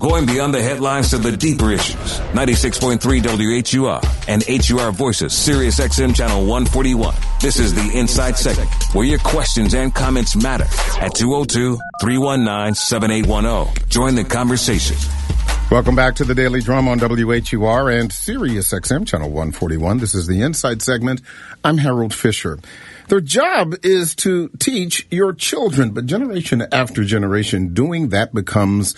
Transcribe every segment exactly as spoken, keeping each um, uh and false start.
Going beyond the headlines to the deeper issues. ninety-six point three W H U R and H U R Voices, Sirius X M Channel one forty-one. This is the Inside Segment, where your questions and comments matter. At two oh two, three one nine, seven eight one oh. Join the conversation. Welcome back to the Daily Drum on W H U R and Sirius X M Channel one forty-one. This is the Inside Segment. I'm Harold Fisher. Their job is to teach your children, but generation after generation, doing that becomes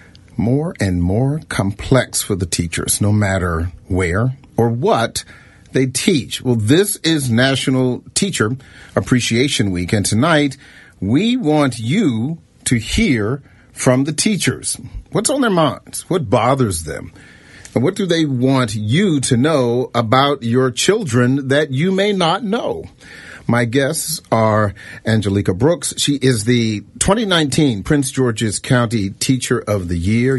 more and more complex for the teachers, no matter where or what they teach. Well, this is National Teacher Appreciation Week, and tonight we want you to hear from the teachers. What's on their minds? What bothers them? And what do they want you to know about your children that you may not know? My guests are Angelica Brooks. She is the twenty nineteen Prince George's County Teacher of the Year.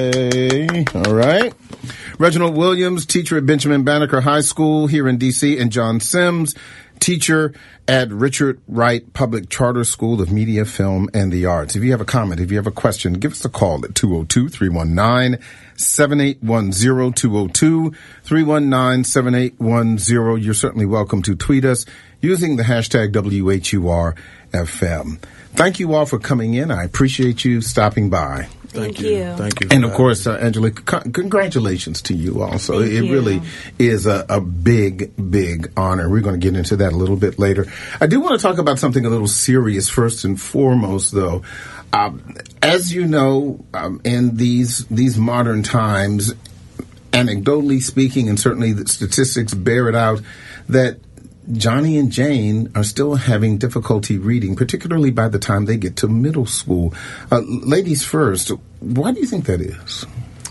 Yay. All right. Reginald Williams, teacher at Benjamin Banneker High School here in D C, and John Sims, teacher at Richard Wright Public Charter School of Media, Film, and the Arts. If you have a comment, if you have a question, give us a call at two oh two, three one nine, seven eight one oh, two oh two, three one nine, seven eight one oh. You're certainly welcome to tweet us using the hashtag W H U R F M. Thank you all for coming in. I appreciate you stopping by. Thank, Thank you. you. Thank you. And of course, uh, Angelica, con- congratulations to you also. Thank it you. really is a, a big, big honor. We're going to get into that a little bit later. I do want to talk about something a little serious first and foremost, though. Um, as you know, um, in these these modern times, anecdotally speaking, and certainly the statistics bear it out, that Johnny and Jane are still having difficulty reading, particularly by the time they get to middle school. Uh, ladies first, why do you think that is?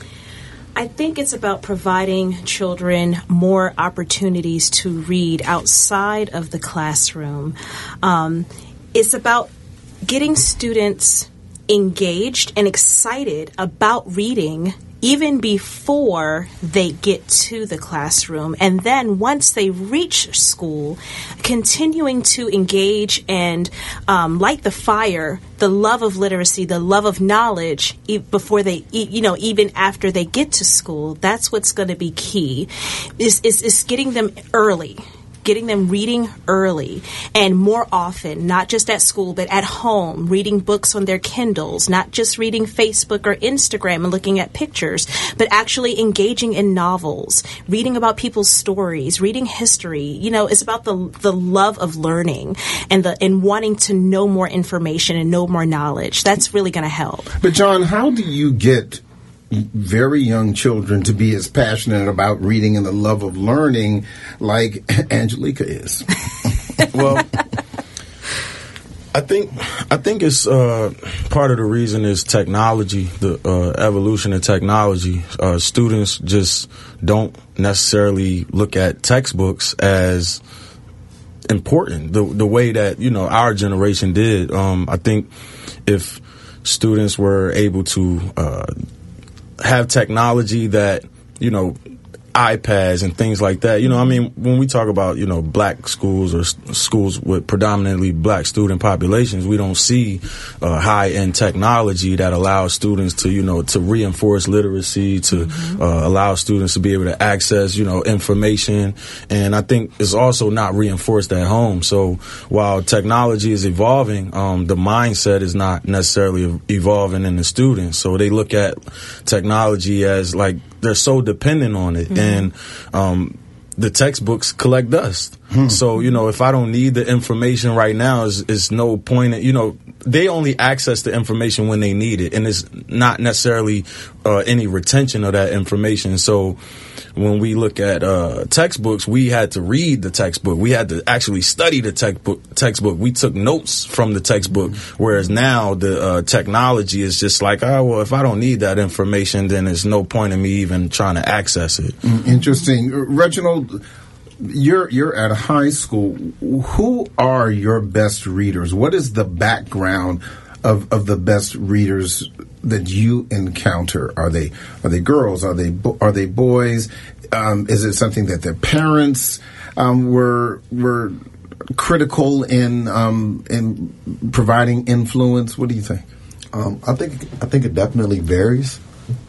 I think it's about providing children more opportunities to read outside of the classroom. Um, it's about getting students engaged and excited about reading even before they get to the classroom. And then once they reach school, continuing to engage and um, light the fire, the love of literacy, the love of knowledge e- before they, e- you know, even after they get to school. That's what's going to be key, is, is, is getting them early. Getting them reading early and more often, not just at school, but at home, reading books on their Kindles, not just reading Facebook or Instagram and looking at pictures, but actually engaging in novels, reading about people's stories, reading history. You know, it's about the the love of learning and the and wanting to know more information and know more knowledge. That's really going to help. But John, how do you get very young children to be as passionate about reading and the love of learning like Angelica is? Well, I think I think it's uh, part of the reason is technology, the uh, evolution of technology. Uh, students just don't necessarily look at textbooks as important the the way that, you know, our generation did. Um, I think if students were able to uh, have technology that, you know, iPads and things like that. You know, I mean, when we talk about, you know, black schools or s- schools with predominantly black student populations, we don't see uh, high-end technology that allows students to, you know, to reinforce literacy, to mm-hmm. uh, allow students to be able to access, you know, information. And I think it's also not reinforced at home. So while technology is evolving, um, the mindset is not necessarily evolving in the students. So they look at technology as like, they're so dependent on it. Mm-hmm. And um, the textbooks collect dust. Hmm. So, you know, if I don't need the information right now, is is no point in, you know, they only access the information when they need it. And it's not necessarily uh, any retention of that information. So when we look at uh, textbooks, we had to read the textbook. We had to actually study the textbook. Textbook. We took notes from the textbook. Whereas now the uh, technology is just like, oh, well, if I don't need that information, then there's no point in me even trying to access it. Interesting. Reginald, you're you're at a high school. Who are your best readers? What is the background of, of the best readers that you encounter? Are they are they girls? Are they bo- are they boys? Um, is it something that their parents um, were were critical in um, in providing influence? What do you think? Um, I think I think it definitely varies.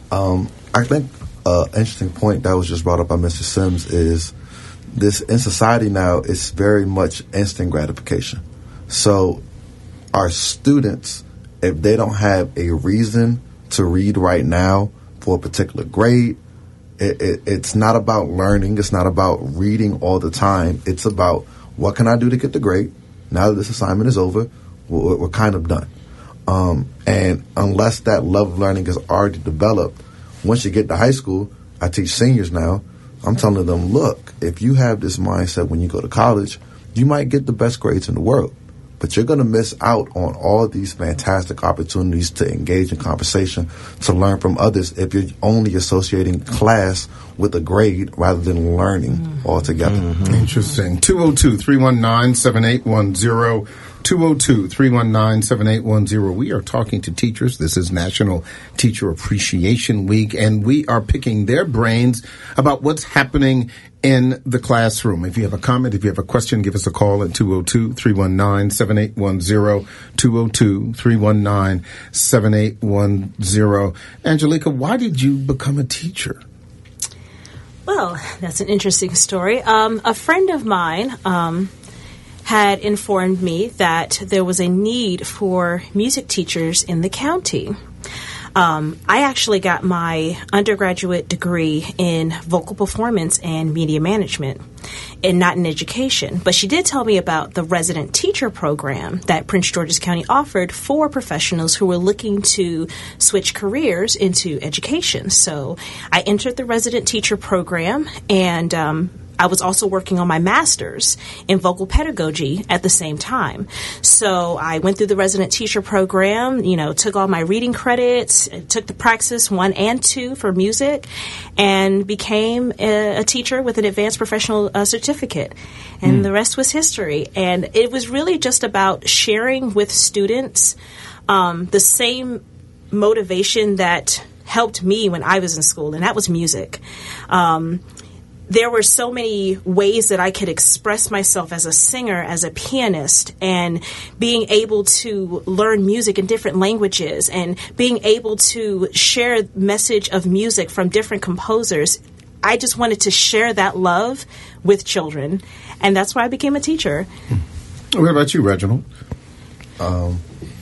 Um, I think an uh, interesting point that was just brought up by Mister Sims is this in society now, it's very much instant gratification. So our students, if they don't have a reason to read right now for a particular grade, it, it, it's not about learning. It's not about reading all the time. It's about what can I do to get the grade? Now that this assignment is over, we're, we're kind of done. Um, and unless that love of learning is already developed, once you get to high school, I teach seniors now, I'm telling them, look, if you have this mindset when you go to college, you might get the best grades in the world, but you're going to miss out on all these fantastic opportunities to engage in conversation, to learn from others if you're only associating class with a grade rather than learning mm-hmm. altogether. Mm-hmm. Interesting. two oh two, three one nine, seven eight one zero. two oh two, three one nine, seven eight one zero. We are talking to teachers. This is National Teacher Appreciation Week, and we are picking their brains about what's happening in the classroom. If you have a comment, if you have a question, give us a call at two oh two, three one nine, seven eight one zero, two oh two, three one nine, seven eight one zero. Angelica, why did you become a teacher? Well, that's an interesting story. Um, a friend of mine um, had informed me that there was a need for music teachers in the county. Um, I actually got my undergraduate degree in vocal performance and media management, and not in education. But she did tell me about the resident teacher program that Prince George's County offered for professionals who were looking to switch careers into education. So I entered the resident teacher program, and um, I was also working on my master's in vocal pedagogy at the same time. So I went through the resident teacher program, you know, took all my reading credits, took the praxis one and two for music, and became a, a teacher with an advanced professional uh, certificate. And mm. the rest was history. And it was really just about sharing with students um, the same motivation that helped me when I was in school, and that was music. Um, There were so many ways that I could express myself as a singer, as a pianist, and being able to learn music in different languages and being able to share message of music from different composers. I just wanted to share that love with children, and that's why I became a teacher. What about you, Reginald? Um,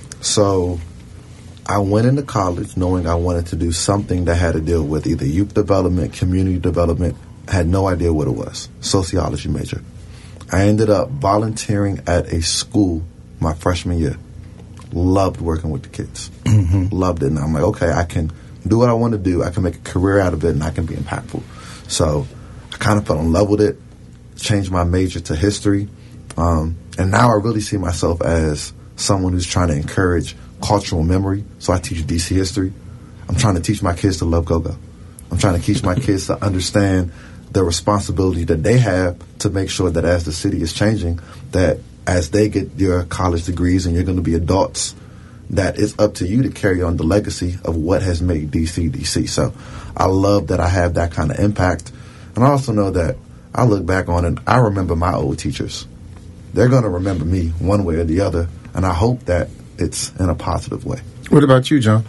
so I went into college knowing I wanted to do something that had to deal with either youth development, community development. Had no idea what it was. Sociology major. I ended up volunteering at a school my freshman year. Loved working with the kids. Mm-hmm. Loved it. And I'm like, okay, I can do what I want to do. I can make a career out of it, and I can be impactful. So I kind of fell in love with it, changed my major to history. Um, and now I really see myself as someone who's trying to encourage cultural memory. So I teach D C history. I'm trying to teach my kids to love go-go. I'm trying to teach my kids to understand the responsibility that they have to make sure that as the city is changing, that as they get your college degrees and you're going to be adults, that it's up to you to carry on the legacy of what has made D C D C. So I love that I have that kind of impact. And I also know that I look back on it, I remember my old teachers. They're going to remember me one way or the other, and I hope that it's in a positive way. What about you, John?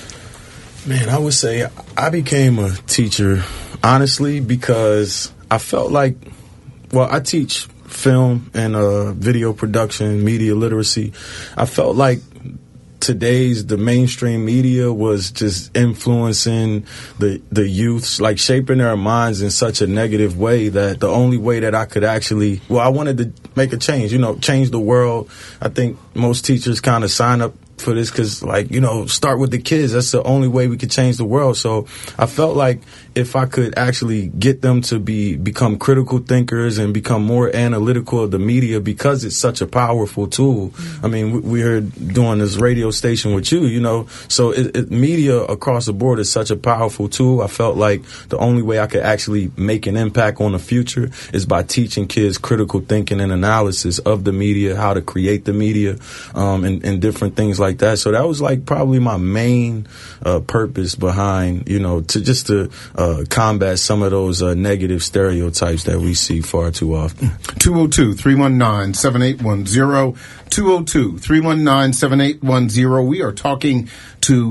Man, I would say I became a teacher, honestly, because I felt like, well, I teach film and uh, video production, media literacy. I felt like today's, the mainstream media was just influencing the the youths, like shaping their minds in such a negative way that the only way that I could actually, well, I wanted to make a change, you know, change the world. I think most teachers kind of sign up for this because, like, you know, start with the kids. That's the only way we could change the world. So I felt like if I could actually get them to be become critical thinkers and become more analytical of the media, because it's such a powerful tool. Mm-hmm. I mean, we, we're doing this radio station with you, you know, so it, it, media across the board is such a powerful tool. I felt like the only way I could actually make an impact on the future is by teaching kids critical thinking and analysis of the media, how to create the media, um, and, and different things like like that. So that was like probably my main uh, purpose behind, you know, to just to uh, combat some of those uh, negative stereotypes that we see far too often. two oh two, three one nine, seven eight one zero. two oh two, three one nine, seven eight one zero. We are talking to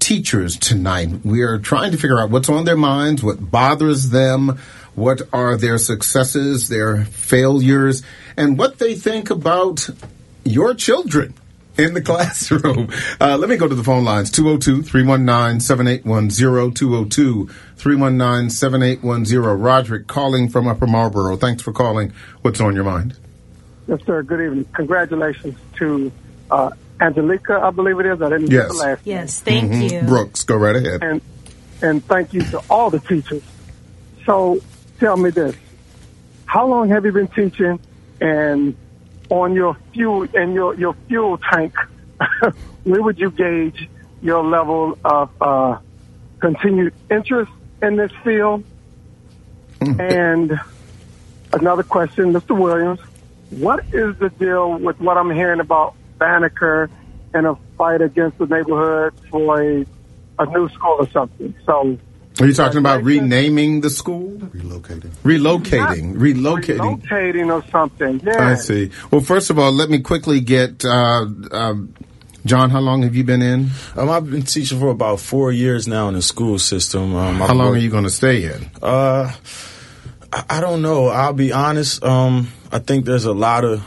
teachers tonight. We are trying to figure out what's on their minds, what bothers them, what are their successes, their failures, and what they think about your children in the classroom. Uh, let me go to the phone lines. two oh two, three one nine, seven eight one zero, two oh two, three one nine, seven eight one zero. Roderick calling from Upper Marlboro. Thanks for calling. What's on your mind? Yes, sir. Good evening. Congratulations to uh, Angelica, I believe it is. I didn't Yes. get the last name. Yes, thank Mhm. you. Brooks, go right ahead. And, and thank you to all the teachers. So tell me this. How long have you been teaching? And on your fuel and your, your fuel tank, where would you gauge your level of uh, continued interest in this field? And another question, Mister Williams, what is the deal with what I'm hearing about Banneker and a fight against the neighborhood for a, a new school or something? So, Are you talking about renaming the school? Relocating. Relocating. Relocating. Relocating or something. Yeah. I see. Well, first of all, let me quickly get, uh, um, John, how long have you been in? Um, I've been teaching for about four years now in the school system. Um, How I've long worked- are you going to stay in? Uh, I, I don't know. I'll be honest. Um, I think there's a lot of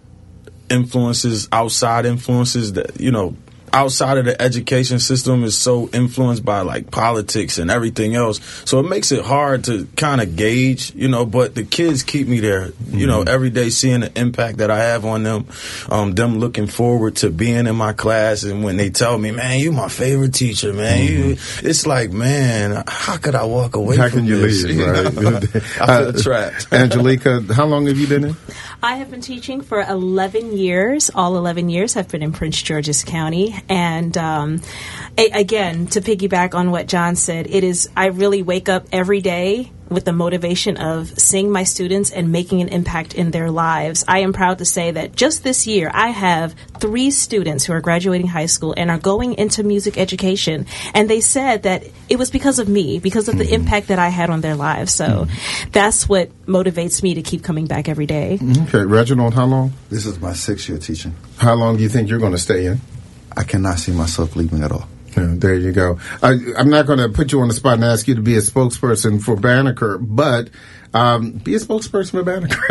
influences, outside influences that, you know, outside of the education system is so influenced by like politics and everything else. So it makes it hard to kind of gauge, you know, but the kids keep me there, mm-hmm. you know, every day seeing the impact that I have on them, um, them looking forward to being in my class. And when they tell me, man, you my favorite teacher, man, mm-hmm. you, it's like, man, how could I walk away how from can you this? leave, You right? know? I feel trapped. Angelica, how long have you been in? I have been teaching for eleven years. All eleven years have been in Prince George's County. And um, a- again, to piggyback on what John said, it is, I really wake up every day with the motivation of seeing my students and making an impact in their lives. I am proud to say that just this year, I have three students who are graduating high school and are going into music education. And they said that it was because of me, because of the mm-hmm. impact that I had on their lives. So mm-hmm. that's what motivates me to keep coming back every day. Okay. Reginald, how long? This is my sixth year teaching. How long do you think you're going to stay in? I cannot see myself leaving at all. Yeah, there you go. I, I'm not going to put you on the spot and ask you to be a spokesperson for Banneker, but um, be a spokesperson for Banneker.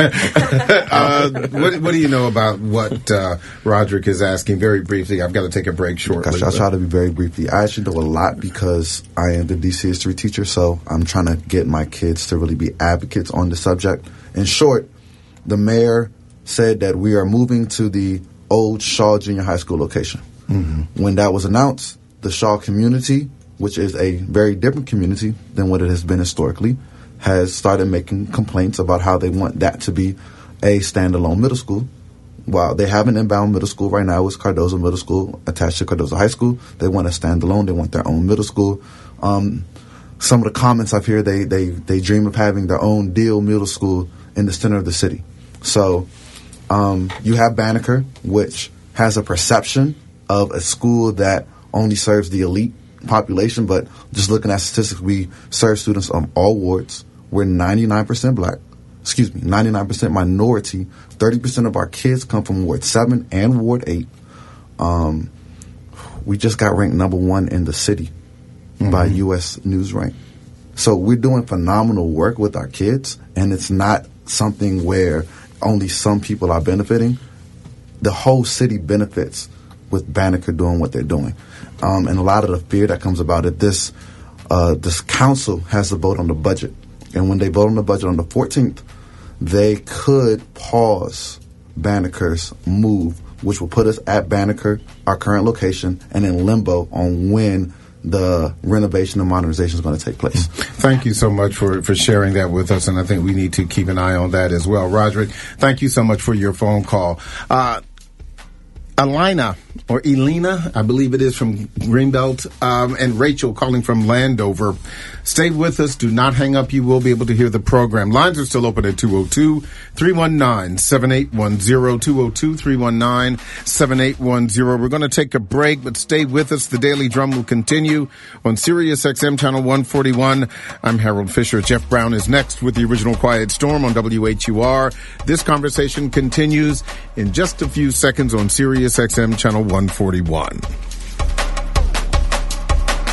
uh, what, what do you know about what uh, Roderick is asking? Very briefly, I've got to take a break shortly. Gosh, I'll try to be very briefly. I actually know a lot because I am the D C history teacher, so I'm trying to get my kids to really be advocates on the subject. In short, the mayor said that we are moving to the old Shaw Junior High School location. Mm-hmm. When that was announced, the Shaw community, which is a very different community than what it has been historically, has started making complaints about how they want that to be a standalone middle school. While they have an inbound middle school right now, it's Cardozo Middle School attached to Cardozo High School. They want a standalone. They want their own middle school. Um, some of the comments I've heard, they, they, they dream of having their own Deal Middle School in the center of the city. So um, you have Banneker, which has a perception of a school that only serves the elite population, but just looking at statistics, we serve students on all wards. We're ninety-nine percent black, excuse me, ninety-nine percent minority. thirty percent of our kids come from Ward seven and Ward eight. Um, we just got ranked number one in the city mm-hmm. by U S News Rank. So we're doing phenomenal work with our kids, and it's not something where only some people are benefiting. The whole city benefits with Banneker doing what they're doing. Um, and a lot of the fear that comes about it, this uh, this council has to vote on the budget. And when they vote on the budget on the fourteenth, they could pause Banneker's move, which will put us at Banneker, our current location, and in limbo on when the renovation and modernization is going to take place. Thank you so much for, for sharing that with us, and I think we need to keep an eye on that as well. Roderick, thank you so much for your phone call. Uh, Alina, or Elena, I believe it is, from Greenbelt, um, and Rachel calling from Landover. Stay with us. Do not hang up. You will be able to hear the program. Lines are still open at two oh two, three one nine, seven eight one zero, two oh two, three one nine, seven eight one zero. We're going to take a break, but stay with us. The Daily Drum will continue on Sirius X M Channel one forty-one. I'm Harold Fisher. Jeff Brown is next with the original Quiet Storm on W H U R. This conversation continues in just a few seconds on Sirius X M Channel one forty-one.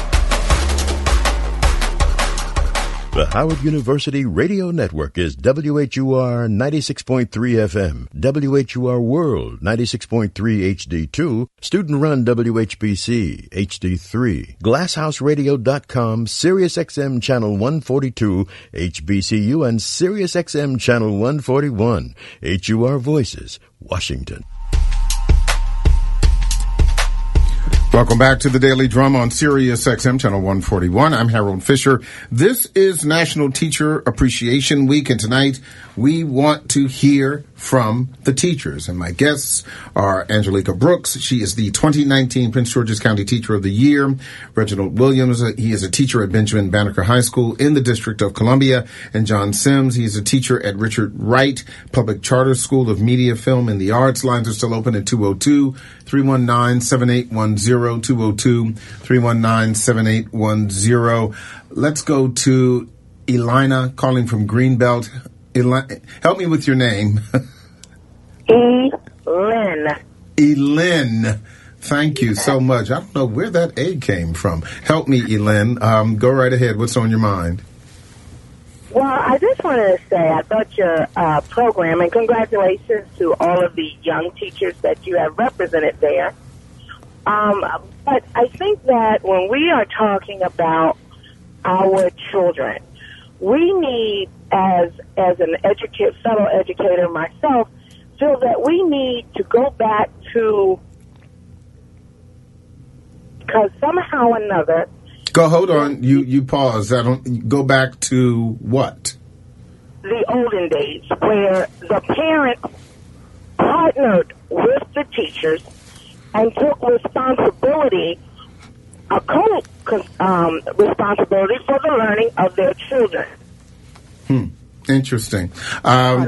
The Howard University Radio Network is W H U R ninety-six point three F M, W H U R World ninety-six point three H D two, student-run W H B C H D three, glasshouse radio dot com, Sirius X M Channel one forty-two, H B C U, and Sirius X M Channel one forty-one, H U R Voices, Washington. Welcome back to the Daily Drum on Sirius X M Channel one forty-one. I'm Harold Fisher. This is National Teacher Appreciation Week, and tonight we want to hear from the teachers. And my guests are Angelica Brooks. She is the twenty nineteen Prince George's County Teacher of the Year. Reginald Williams, he is a teacher at Benjamin Banneker High School in the District of Columbia. And John Sims, he is a teacher at Richard Wright Public Charter School of Media, Film, and the Arts. Lines are still open at two oh two, three one nine, seven eight one zero, two oh two, three one nine, seven eight one zero. Let's go to Elina calling from Greenbelt. Eli- help me with your name. Elin. Elin. Thank you so much. I don't know where that A came from. Help me, Elin. Um, go right ahead. What's on your mind? Well, I just wanted to say I thought your uh, program, and congratulations to all of the young teachers that you have represented there. Um, but I think that when we are talking about our children, we need, as as an educate, fellow educator myself, feel that we need to go back to, because somehow or another. Go, hold on. You you pause. I don't go back to what? The olden days, where the parents partnered with the teachers and took responsibility, a co um, responsibility for the learning of their children. Hmm. Interesting. Um,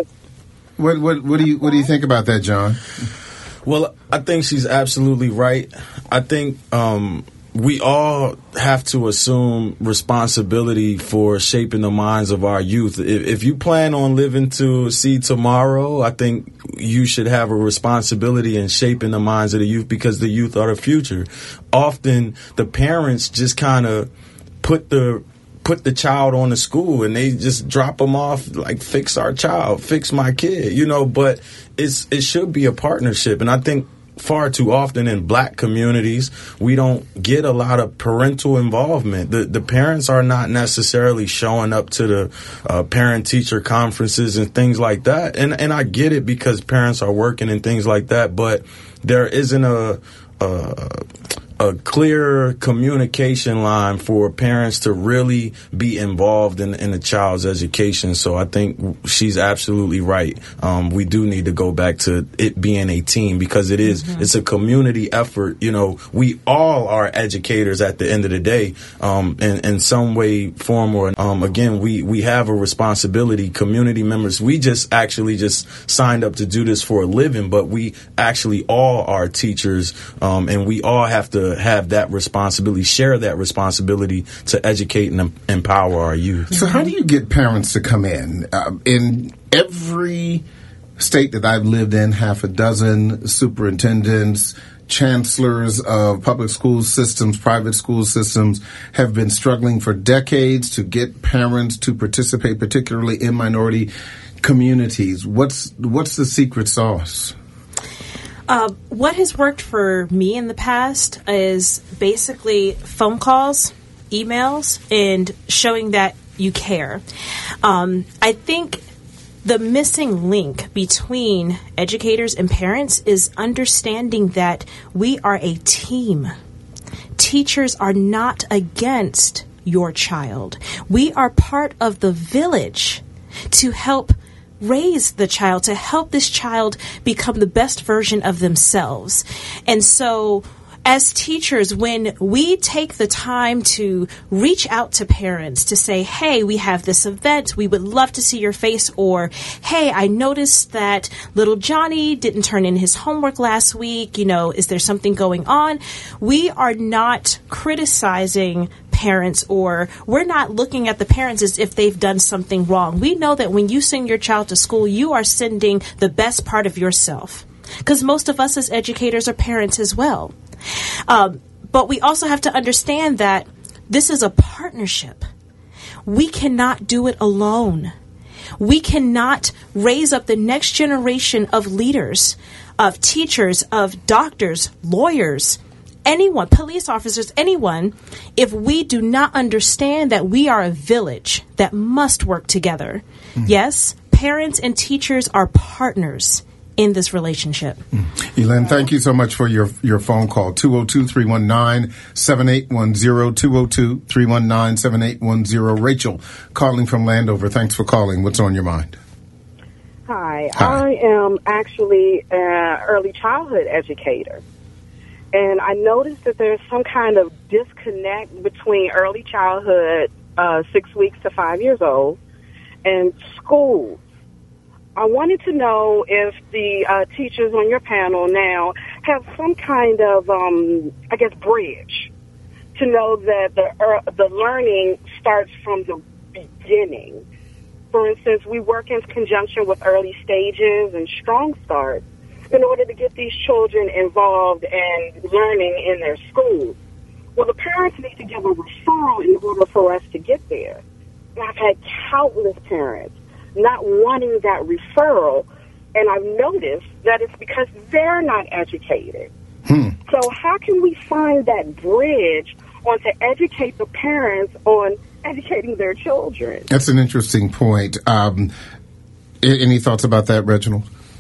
what what what do you what do you think about that, John? Well, I think she's absolutely right. I think um, we all have to assume responsibility for shaping the minds of our youth. If, if you plan on living to see tomorrow, I think you should have a responsibility in shaping the minds of the youth, because the youth are the future. Often the parents just kind of put the put the child on the school and they just drop them off like, fix our child, fix my kid, you know, but it's it should be a partnership. And I think far too often in black communities, we don't get a lot of parental involvement. The the parents are not necessarily showing up to the uh, parent-teacher conferences and things like that. And and I get it, because parents are working and things like that, but there isn't a a, a clear communication line for parents to really be involved in, in a child's education. So I think she's absolutely right. Um, we do need to go back to it being a team, because it is, mm-hmm. it's a community effort. You know, we all are educators at the end of the day, um, in, in some way, form, or, um, again, we, we have a responsibility, community members. We just actually just signed up to do this for a living, but we actually all are teachers, um, and we all have to have that responsibility, share that responsibility to educate and empower our youth. So how do you get parents to come in? Uh, in every state that I've lived in, half a dozen superintendents, chancellors of public school systems, private school systems have been struggling for decades to get parents to participate, particularly in minority communities. What's what's the secret sauce? Uh, what has worked for me in the past is basically phone calls, emails, and showing that you care. Um, I think the missing link between educators and parents is understanding that we are a team. Teachers are not against your child. We are part of the village to help raise the child, to help this child become the best version of themselves. And so as teachers, when we take the time to reach out to parents to say, hey, we have this event, we would love to see your face, or, hey, I noticed that little Johnny didn't turn in his homework last week, you know, is there something going on? We are not criticizing parents, or we're not looking at the parents as if they've done something wrong. We know that when you send your child to school, you are sending the best part of yourself, because most of us as educators are parents as well. Um, but we also have to understand that this is a partnership. we cannot do it alone. We cannot raise up the next generation of leaders, of teachers, of doctors, lawyers, anyone, police officers, anyone, if we do not understand that we are a village that must work together. Mm. Yes, parents and teachers are partners in this relationship. Mm. Elaine, thank you so much for your your phone call. two oh two, three one nine, seven eight one zero, two oh two, three one nine, seven eight one zero. Rachel, calling from Landover. Thanks for calling. What's on your mind? Hi. Hi. I am actually an early childhood educator. And I noticed that there's some kind of disconnect between early childhood, uh, six weeks to five years old, and schools. I wanted to know if the uh, teachers on your panel now have some kind of, um, I guess, bridge to know that the uh, the learning starts from the beginning. For instance, we work in conjunction with early stages and strong starts in order to get these children involved and learning in their schools. Well, the parents need to give a referral in order for us to get there. And I've had countless parents not wanting that referral, and I've noticed that it's because they're not educated. Hmm. So how can we find that bridge on to educate the parents on educating their children? That's an interesting point. Um, any thoughts about that, Reginald?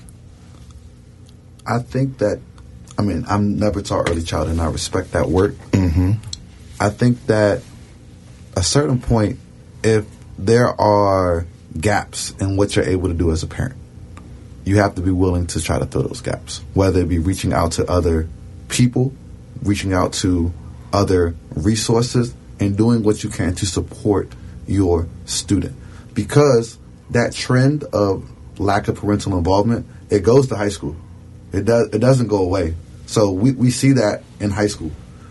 I think that, I mean, I'm never taught early childhood, and I respect that work. Mm-hmm. I think that a certain point, if there are gaps in what you're able to do as a parent, you have to be willing to try to fill those gaps, whether it be reaching out to other people, reaching out to other resources, and doing what you can to support your student. Because that trend of lack of parental involvement, it goes to high school. It does. It doesn't go away. So we, we see that in high school.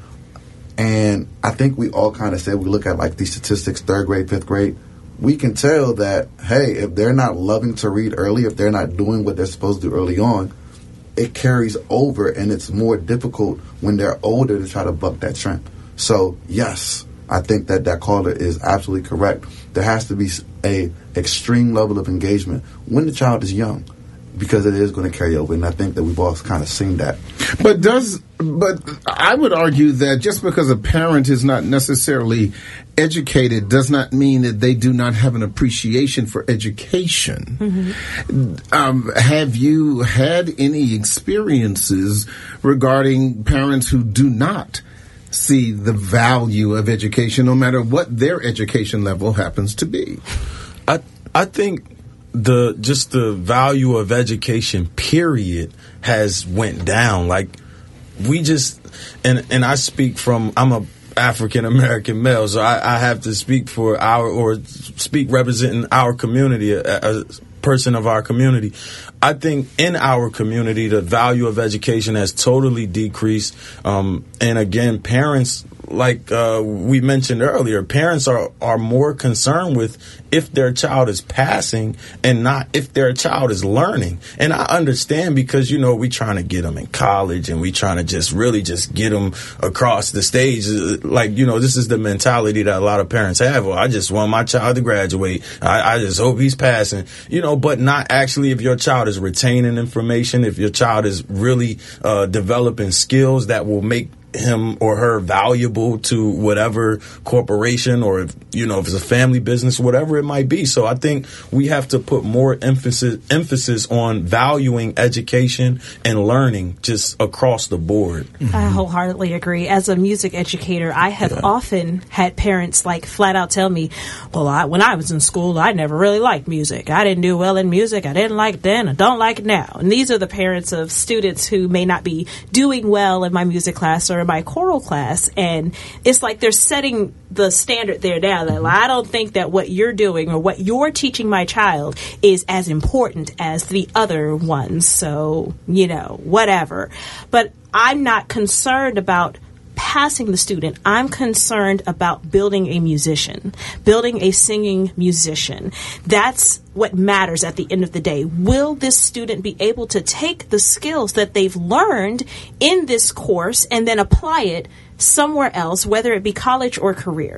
And I think we all kind of say, we look at like these statistics, third grade, fifth grade, we can tell that, hey, if they're not loving to read early, if they're not doing what they're supposed to do early on, it carries over, and it's more difficult when they're older to try to buck that trend. So, yes, I think that that caller is absolutely correct. There has to be a extreme level of engagement when the child is young, because it is going to carry over, and I think that we've all kind of seen that. But does but I would argue that just because a parent is not necessarily educated does not mean that they do not have an appreciation for education. Mm-hmm. Um, have you had any experiences regarding parents who do not see the value of education, no matter what their education level happens to be? I I think the just the value of education, period, has went down. Like, we just, and and I speak from, I'm a African American male, so I, I have to speak for our, or speak representing our community, a, a person of our community. I think in our community, the value of education has totally decreased. Um, and again, parents, like uh, we mentioned earlier, parents are, are more concerned with if their child is passing and not if their child is learning. And I understand, because, you know, we trying to get them in college, and we trying to just really just get them across the stage. Like, you know, this is the mentality that a lot of parents have. Well, I just want my child to graduate. I, I just hope he's passing, you know, but not actually if your child is retaining information, if your child is really uh, developing skills that will make him or her valuable to whatever corporation, or if, you know, if it's a family business, whatever it might be. So I think we have to put more emphasis emphasis on valuing education and learning just across the board. Mm-hmm. I wholeheartedly agree. As a music educator, I have yeah. often had parents like flat out tell me, well, I, when I was in school, I never really liked music. I didn't do well in music. I didn't like it then. I don't like it now. And these are the parents of students who may not be doing well in my music class or my choral class, and it's like they're setting the standard there now that like, I don't think that what you're doing or what you're teaching my child is as important as the other ones, so, you know, whatever. But I'm not concerned about passing the student. I'm concerned about building a musician, building a singing musician. That's what matters at the end of the day. Will this student be able to take the skills that they've learned in this course and then apply it somewhere else, whether it be college or career?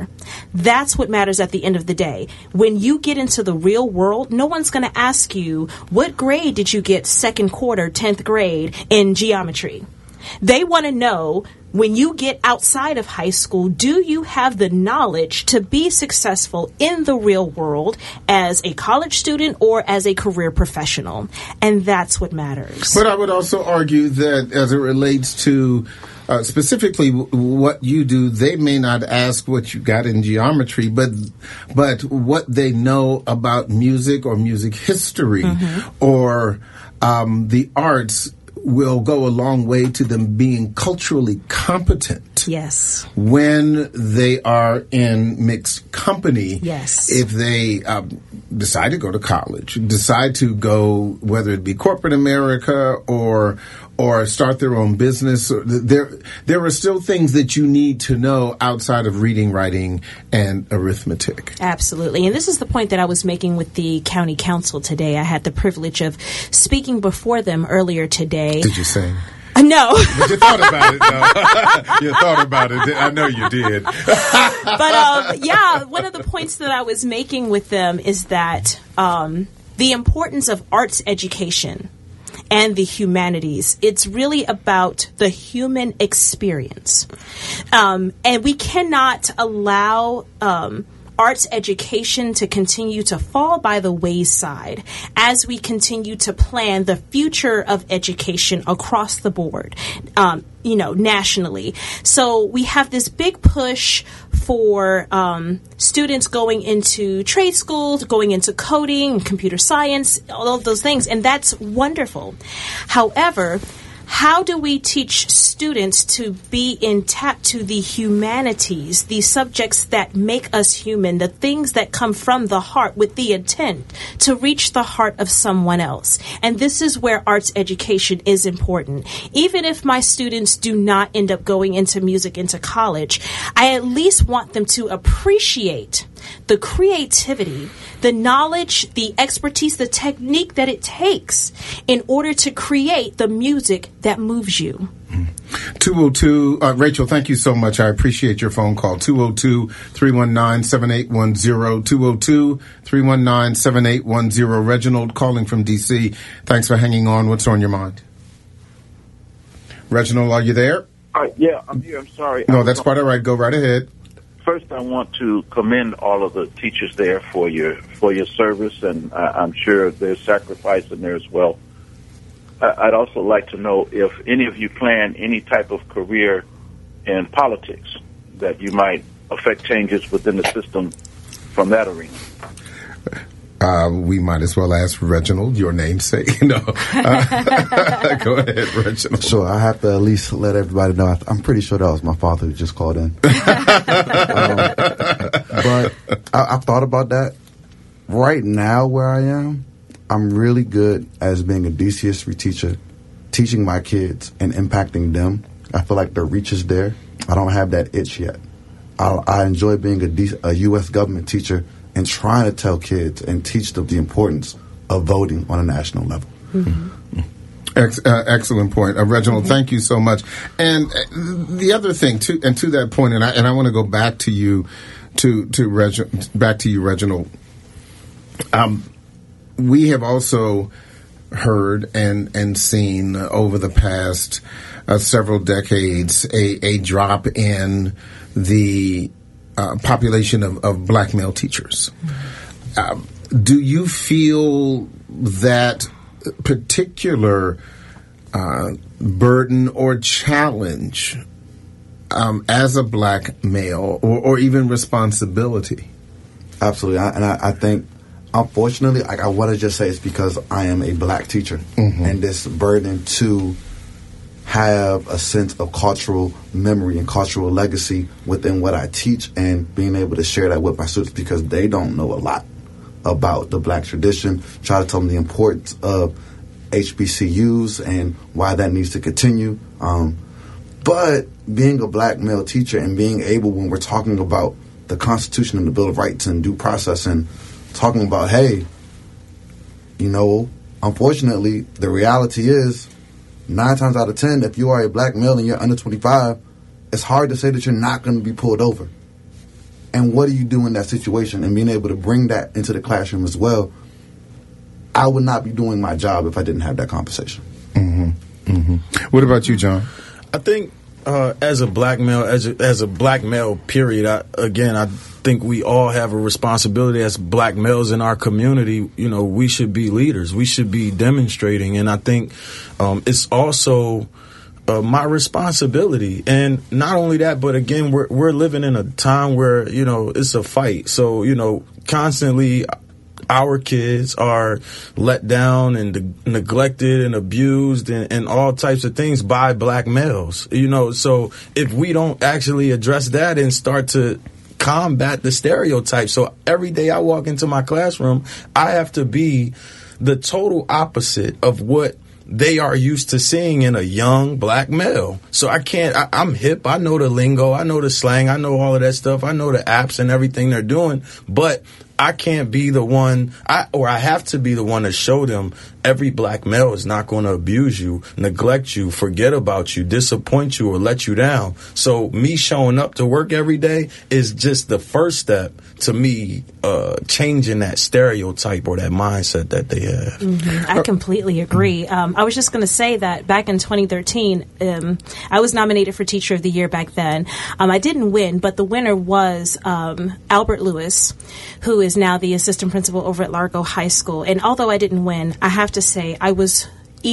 That's what matters at the end of the day. When you get into the real world, no one's going to ask you, what grade did you get second quarter, tenth grade in geometry? They want to know, when you get outside of high school, do you have the knowledge to be successful in the real world as a college student or as a career professional? And that's what matters. But I would also argue that as it relates to uh, specifically w- what you do, they may not ask what you got in geometry, but but what they know about music or music history mm-hmm. or um, the arts will go a long way to them being culturally competent. Yes. When they are in mixed company. Yes. If they um, decide to go to college, decide to go, whether it be corporate America or or start their own business, there there are still things that you need to know outside of reading, writing, and arithmetic. Absolutely. And this is the point that I was making with the county council today. I had the privilege of speaking before them earlier today. Did you sing? No. But you thought about it, though. You thought about it. I know you did. But, um, yeah, one of the points that I was making with them is that um, the importance of arts education and the humanities. It's really about the human experience. Um, and we cannot allow um, arts education to continue to fall by the wayside as we continue to plan the future of education across the board, um, you know, nationally. So we have this big push for um, students going into trade schools, going into coding, computer science, all of those things, and that's wonderful. However, how do we teach students to be in tap to the humanities, the subjects that make us human, the things that come from the heart with the intent to reach the heart of someone else? And this is where arts education is important. Even if my students do not end up going into music into college, I at least want them to appreciate the creativity, the knowledge, the expertise, the technique that it takes in order to create the music that moves you. two oh two, uh, Rachel, thank you so much. I appreciate your phone call. two oh two, three one nine, seven eight one zero, two oh two, three one nine, seven eight one zero. Reginald calling from D C. Thanks for hanging on. What's on your mind? Reginald, are you there? Uh, yeah, I'm here. I'm sorry. No, that's quite all right. Go right ahead. First, I want to commend all of the teachers there for your for your service, and uh, I'm sure there's sacrifice in there as well. Uh, I'd also like to know if any of you plan any type of career in politics, that you might affect changes within the system from that arena. Uh, we might as well ask Reginald, your namesake. No. Uh, go ahead, Reginald. Sure, I have to at least let everybody know. I, I'm pretty sure that was my father who just called in. um, but I, I've thought about that. Right now, where I am, I'm really good as being a D C history teacher, teaching my kids and impacting them. I feel like the reach is there. I don't have that itch yet. I, I enjoy being a, D, a U S government teacher and trying to tell kids and teach them the importance of voting on a national level. Mm-hmm. Ex- uh, excellent point. Uh, Reginald, mm-hmm. thank you so much. And uh, the other thing, too, and to that point, and I, and I want to go back to you, to, to Reg- back to you, Reginald. Um, we have also heard and, and seen uh, over the past uh, several decades a, a drop in the Uh, population of, of black male teachers. Uh, do you feel that particular uh, burden or challenge um, as a black male, or, or even responsibility? Absolutely, I, and I, I think, unfortunately, I, I want to just say it's because I am a black teacher, mm-hmm. and this burden to have a sense of cultural memory and cultural legacy within what I teach, and being able to share that with my students because they don't know a lot about the black tradition. Try to tell them the importance of H B C Us and why that needs to continue. Um, but being a black male teacher and being able, when we're talking about the Constitution and the Bill of Rights and due process and talking about, hey, you know, unfortunately, the reality is, Nine times out of ten, if you are a black male and you're under twenty-five, it's hard to say that you're not going to be pulled over. And what do you do in that situation? And being able to bring that into the classroom as well. I would not be doing my job if I didn't have that conversation. Mm-hmm. Mm-hmm. What about you, John? I think uh, as a black male, as a, as a black male, period, I, again, I think we all have a responsibility as black males in our community. You know, we should be leaders. We should be demonstrating. And I think um, it's also uh, my responsibility. And not only that, but again, we're, we're living in a time where, you know, it's a fight. So, you know, constantly our kids are let down and de- neglected and abused and, and all types of things by black males. You know, so if we don't actually address that and start to combat the stereotypes. So every day I walk into my classroom, I have to be the total opposite of what they are used to seeing in a young black male. So I can't, I, I'm hip. I know the lingo. I know the slang. I know all of that stuff. I know the apps and everything they're doing. But I can't be the one, I, or I have to be the one to show them every black male is not going to abuse you, neglect you, forget about you, disappoint you, or let you down. So me showing up to work every day is just the first step to me uh, changing that stereotype or that mindset that they have. Mm-hmm. I completely agree. Um, I was just going to say that back in twenty thirteen, um, I was nominated for Teacher of the Year back then. Um, I didn't win, but the winner was um, Albert Lewis, who is now the assistant principal over at Largo High School. And although I didn't win, I have to say I was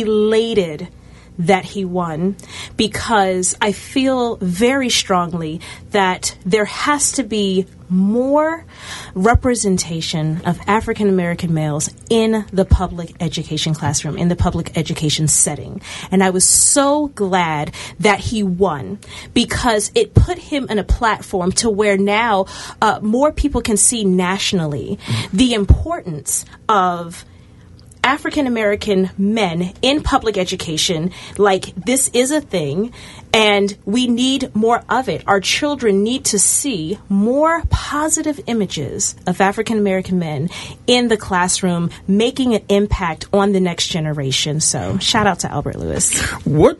elated that he won, because I feel very strongly that there has to be more representation of African American males in the public education classroom, in the public education setting. And I was so glad that he won, because it put him in a platform to where now uh, more people can see nationally the importance of African American men in public education. Like, this is a thing, and we need more of it. Our children need to see more positive images of African American men in the classroom, making an impact on the next generation. So, shout out to Albert Lewis. What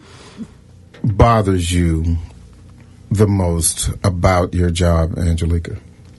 bothers you the most about your job, Angelica?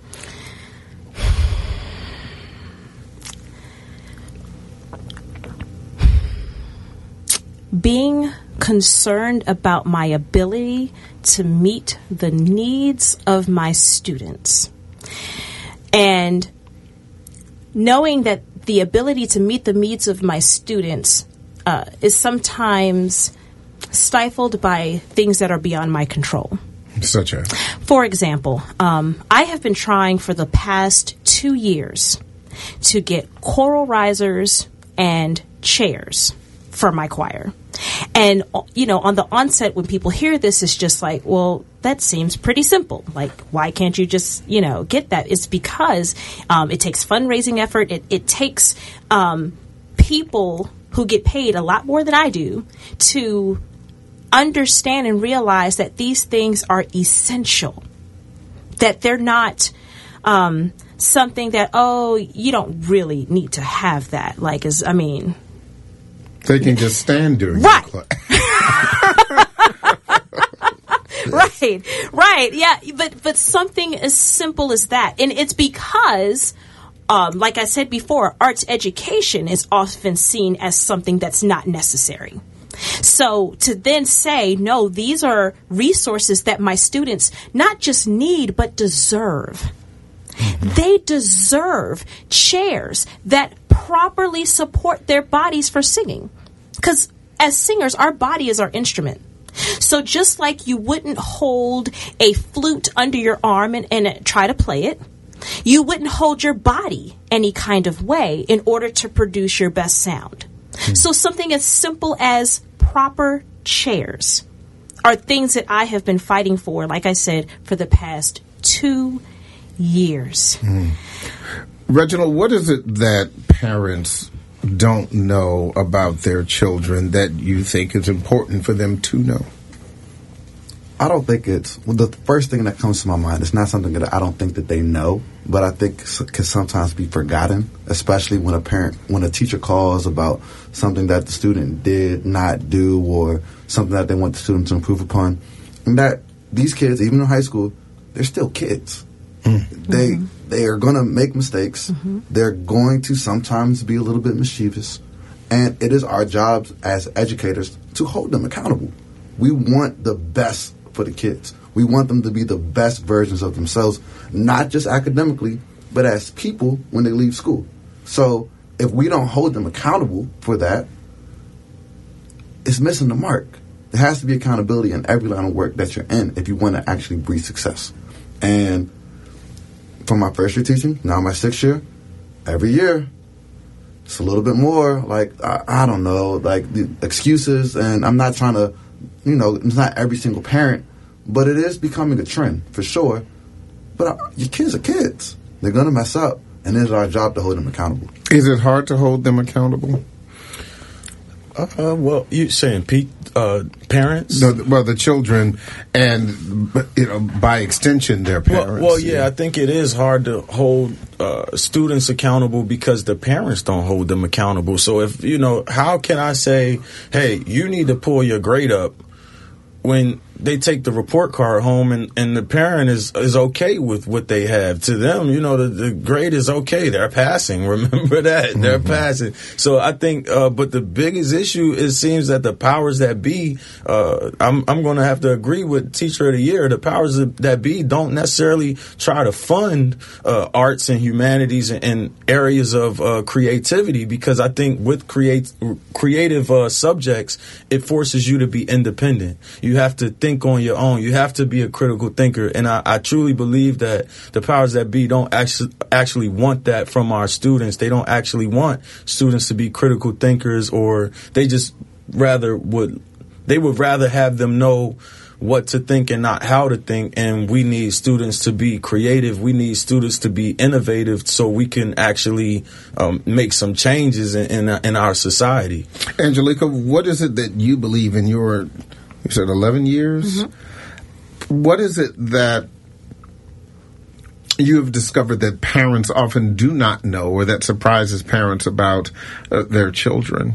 Being concerned about my ability to meet the needs of my students, and knowing that the ability to meet the needs of my students uh, is sometimes stifled by things that are beyond my control. Such as? For example, um, I have been trying for the past two years to get choral risers and chairs for my choir. And, you know, on the onset, when people hear this, it's just like, well, that seems pretty simple. Like, why can't you just, you know, get that? It's because um, it takes fundraising effort. It, it takes um, people who get paid a lot more than I do to understand and realize that these things are essential, that they're not um, something that, oh, you don't really need to have that. Like, is I mean... They can just stand during right. the class. Right, right, yeah, but but something as simple as that, and it's because, um, like I said before, arts education is often seen as something that's not necessary. So to then say, no, these are resources that my students not just need, but deserve. They deserve chairs that properly support their bodies for singing. Because as singers, our body is our instrument. So just like you wouldn't hold a flute under your arm and, and try to play it, you wouldn't hold your body any kind of way in order to produce your best sound. Mm. So something as simple as proper chairs are things that I have been fighting for, like I said, for the past two years. Mm. Reginald, what is it that parents don't know about their children that you think is important for them to know? I don't think it's, well, the first thing that comes to my mind is not something that I don't think that they know, but I think can sometimes be forgotten, especially when a parent, when a teacher calls about something that the student did not do or something that they want the student to improve upon. And that these kids, even in high school, they're still kids. Mm. They mm-hmm. they are going to make mistakes. Mm-hmm. They're going to sometimes be a little bit mischievous. And it is our job as educators to hold them accountable. We want the best for the kids. We want them to be the best versions of themselves, not just academically, but as people when they leave school. So if we don't hold them accountable for that, it's missing the mark. There has to be accountability in every line of work that you're in if you want to actually breed success. And from my first year teaching, now my sixth year, every year, it's a little bit more like, I, I don't know, like the excuses. And I'm not trying to, you know, it's not every single parent, but it is becoming a trend for sure. But uh, your kids are kids. They're going to mess up. And it's our job to hold them accountable. Is it hard to hold them accountable? Uh, well, you're saying Pete, uh, parents? No, well, the children, and you know, by extension, their parents. Well, well yeah, yeah, I think it is hard to hold uh, students accountable because the parents don't hold them accountable. So, if you know, how can I say, "Hey, you need to pull your grade up," when they take the report card home and, and the parent is, is okay with what they have? To them, you know, the, the grade is okay. They're passing. Remember that. Mm-hmm. They're passing. So I think, uh, but the biggest issue, it seems that the powers that be, uh, I'm, I'm going to have to agree with Teacher of the Year. The powers that be don't necessarily try to fund uh, arts and humanities and, and areas of uh, creativity, because I think with create, creative uh, subjects, it forces you to be independent. You have to think on your own. You have to be a critical thinker. And I, I truly believe that the powers that be don't actually actually want that from our students. They don't actually want students to be critical thinkers, or they just rather would they would rather have them know what to think and not how to think. And we need students to be creative. We need students to be innovative so we can actually um, make some changes in, in in our society. Angelica, what is it that you believe in your, you said eleven years? Mm-hmm. What is it that you have discovered that parents often do not know, or that surprises parents about uh, their children?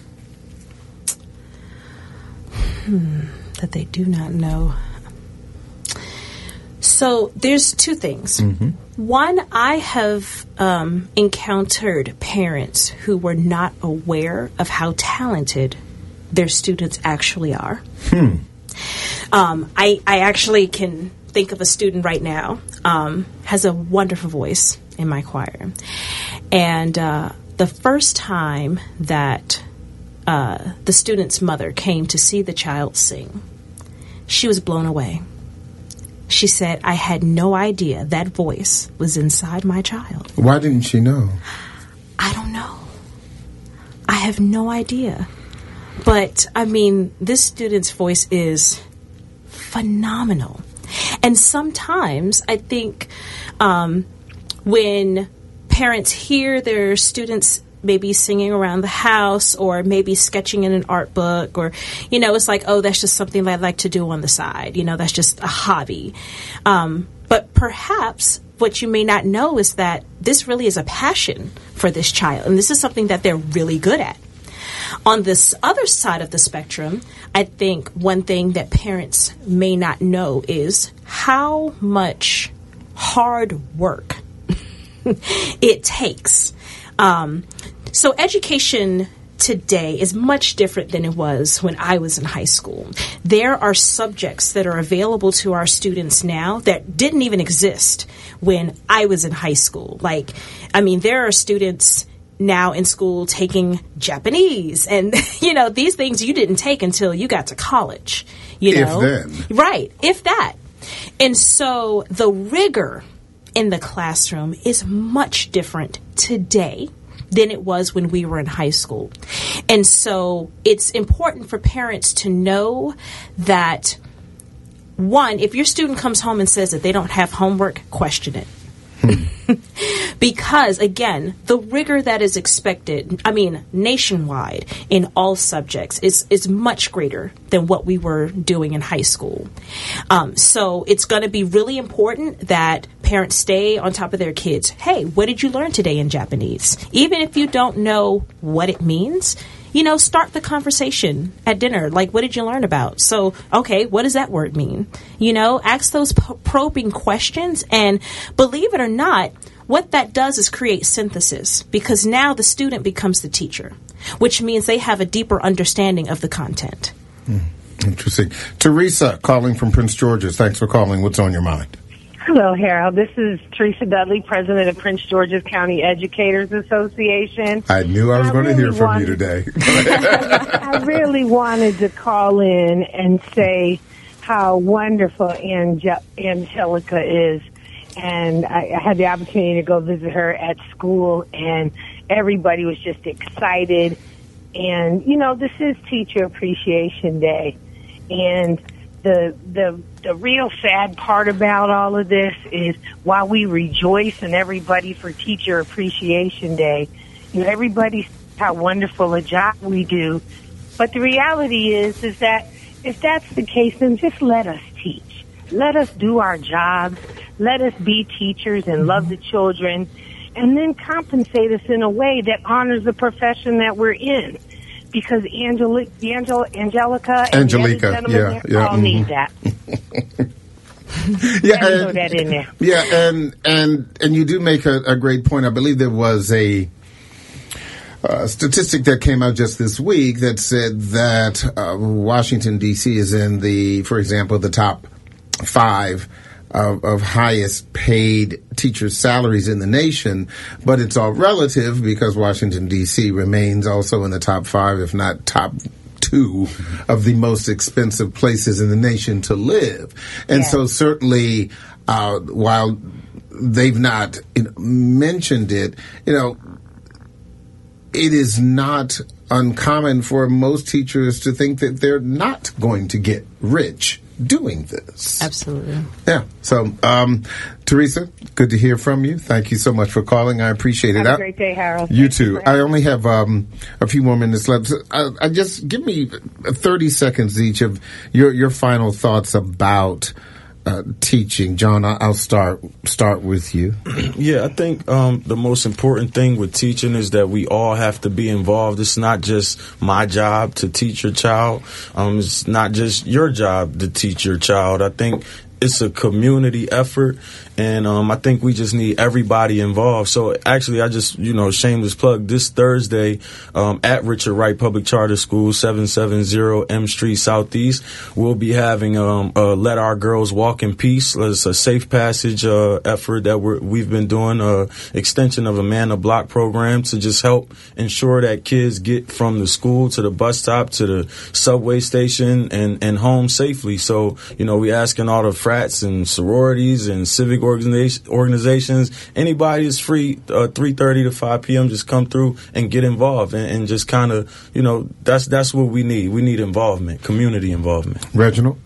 Hmm, that they do not know. So there's two things. Mm-hmm. One, I have um, encountered parents who were not aware of how talented their students actually are. Hmm. Um, I, I actually can think of a student right now, um, has a wonderful voice in my choir. And uh, the first time that uh, the student's mother came to see the child sing, she was blown away. She said, I had no idea that voice was inside my child. Why didn't she know? I don't know. I have no idea. But, I mean, this student's voice is phenomenal. And sometimes I think um, when parents hear their students maybe singing around the house or maybe sketching in an art book, or, you know, it's like, oh, that's just something I like to do on the side. You know, that's just a hobby. Um, but perhaps what you may not know is that this really is a passion for this child, and this is something that they're really good at. On this other side of the spectrum, I think one thing that parents may not know is how much hard work it takes. Um, so education today is much different than it was when I was in high school. There are subjects that are available to our students now that didn't even exist when I was in high school. Like, I mean, there are students now in school taking Japanese, and you know, these things you didn't take until you got to college, you know, if then. Right, if that. And so the rigor in the classroom is much different today than it was when we were in high school. And so it's important for parents to know that, one, if your student comes home and says that they don't have homework, question it. Because, again, the rigor that is expected, I mean, nationwide in all subjects is, is much greater than what we were doing in high school. Um, so it's going to be really important that parents stay on top of their kids. Hey, what did you learn today in Japanese? Even if you don't know what it means, you know, start the conversation at dinner. Like, what did you learn about? So, okay, what does that word mean? You know, ask those p- probing questions, and believe it or not, what that does is create synthesis, because now the student becomes the teacher, which means they have a deeper understanding of the content. Mm, interesting. Teresa, calling from Prince George's. Thanks for calling. What's on your mind? Hello, Harold. This is Teresa Dudley, president of Prince George's County Educators Association. I knew I was I going really to hear from wanted, you today. I really wanted to call in and say how wonderful Ange- Angelica is. And I, I had the opportunity to go visit her at school, and everybody was just excited. And, you know, this is Teacher Appreciation Day. And the the the real sad part about all of this is, while we rejoice in everybody for Teacher Appreciation Day, you know, everybody sees how wonderful a job we do. But the reality is, is that if that's the case, then just let us teach. Let us do our jobs. Let us be teachers and love the children, and then compensate us in a way that honors the profession that we're in. Because Angeli- Angel- Angelica and Angelica, the other gentlemen yeah, there yeah, all mm-hmm. need that. yeah, Let me and, throw that in there. Yeah, and and and you do make a, a great point. I believe there was a uh, statistic that came out just this week that said that uh, Washington D C is in the, for example, the top five Of, of highest paid teacher salaries in the nation, but it's all relative because Washington, D C remains also in the top five, if not top two, of the most expensive places in the nation to live. And yeah. so certainly, uh, while they've not you know, mentioned it, you know, it is not uncommon for most teachers to think that they're not going to get rich doing this. Absolutely. Yeah. So, um, Teresa, good to hear from you. Thank you so much for calling. I appreciate it. Have a great day, Harold. You Thank too. you I only have um, a few more minutes left. I, I just give me thirty seconds each of your your final thoughts about uh, teaching. John, I'll start start with you. Yeah, I think um, the most important thing with teaching is that we all have to be involved. It's not just my job to teach your child. Um, it's not just your job to teach your child. I think it's a community effort, and um, I think we just need everybody involved. So actually, I just, you know, shameless plug, this Thursday um, at Richard Wright Public Charter School, seven seventy M Street Southeast, we'll be having um, uh, Let Our Girls Walk in Peace. It's a safe passage uh, effort that we're, we've been doing, uh, extension of a Man the Block program to just help ensure that kids get from the school to the bus stop to the subway station and, and home safely. So, you know, we asking all the frats and sororities and civic organization, organizations, anybody is free, uh, three thirty to five p.m. Just come through and get involved and, and just kind of, you know, that's that's what we need. We need involvement, community involvement. Reginald?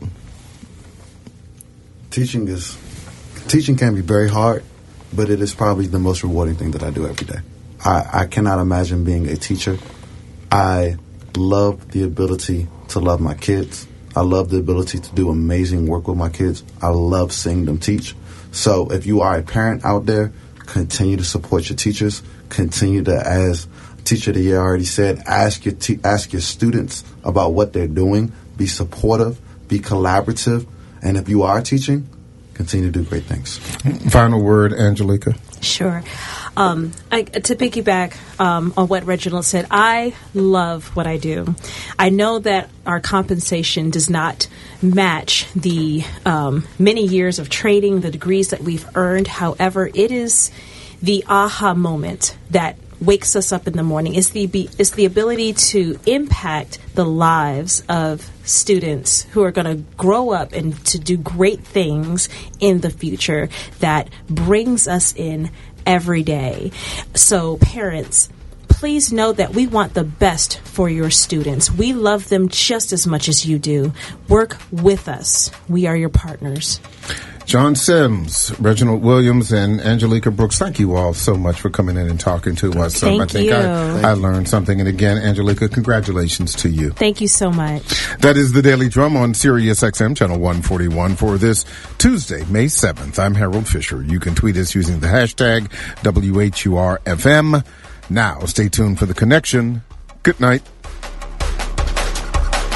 Teaching is, teaching can be very hard, but it is probably the most rewarding thing that I do every day. I, I cannot imagine being a teacher. I love the ability to love my kids. I love the ability to do amazing work with my kids. I love seeing them teach. So if you are a parent out there, continue to support your teachers. Continue to, as Teacher of the Year already said, ask your te- ask your students about what they're doing. Be supportive. Be collaborative. And if you are teaching, continue to do great things. Final word, Angelica. Sure. Um, I, to piggyback um, on what Reginald said, I love what I do. I know that our compensation does not match the um, many years of training, the degrees that we've earned. However, it is the aha moment that wakes us up in the morning. It's the be, it's the ability to impact the lives of students who are going to grow up and to do great things in the future that brings us in every day. So parents, please know that we want the best for your students. We love them just as much as you do. Work with us. We are your partners. John Sims, Reginald Williams, and Angelica Brooks, thank you all so much for coming in and talking to us. Thank um, I think you. I, I learned something. And again, Angelica, congratulations to you. Thank you so much. That is the Daily Drum on Sirius X M, channel one forty-one for this Tuesday, May seventh. I'm Harold Fisher. You can tweet us using the hashtag W H U R F M. Now, stay tuned for The Connection. Good night.